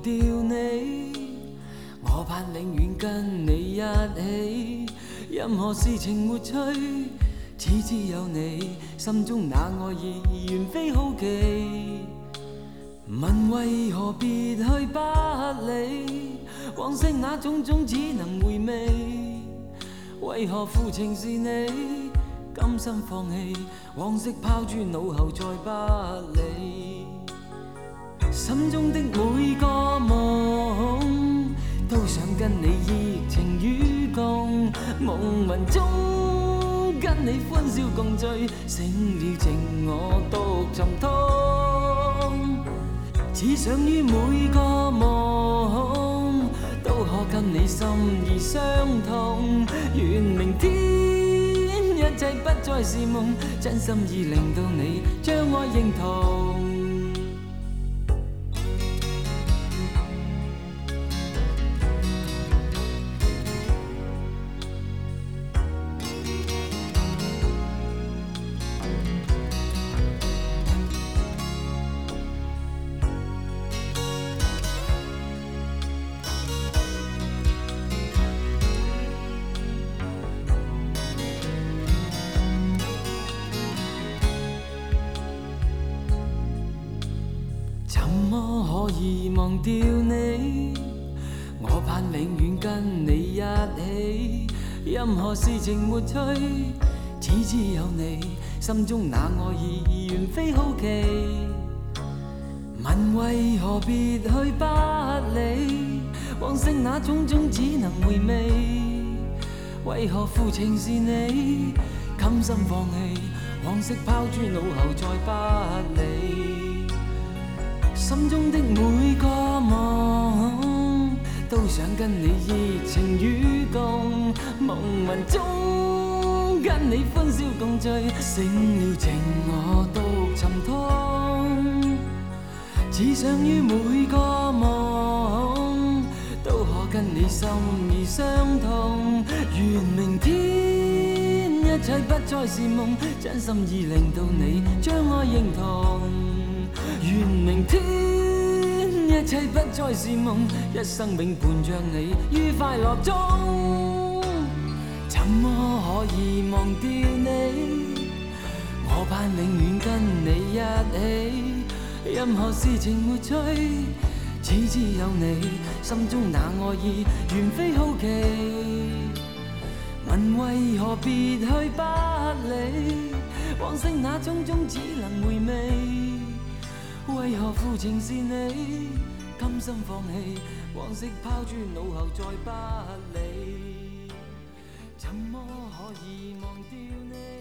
掉你，我盼永遠跟你一起，任何事情沒趣，只知有你，心中那愛意原非好奇。問為何別去不理，往昔那種種只能回味，為何負情是你，甘心放棄，往昔拋諸腦後再不理。心中的每個夢，都想跟你熱情與共，夢魂中跟你歡笑共聚，醒了情我獨尋痛。只想於每個夢，都可跟你心意相通。願明天一切不再是夢，真心意令到你將我認同。怎麼可以忘掉你？我盼永遠跟你一起，任何事情沒趣，只知有你，心中那愛意原非好奇。問為何別去不理，往昔那種種只能回味，為何負情是你，甘心放棄，往昔拋諸腦後再不理。心中的每個夢，都想跟你熱情與共，夢魂中跟你歡笑共聚，醒了情我獨尋痛。只想於每個夢，都可跟你心意相通。願明天一切不再是夢，真心意令到你將我認同。願明天一切不再是夢，一生永伴着你於快樂中。怎麼可以忘掉你？我盼永遠跟你一起，任何事情沒趣，只知有你，心中那愛意原非好奇。問為何別去不理，往昔那種種只能回味，為何負情是你，甘心放棄，往昔拋諸腦後再不理。怎麼可以忘掉你？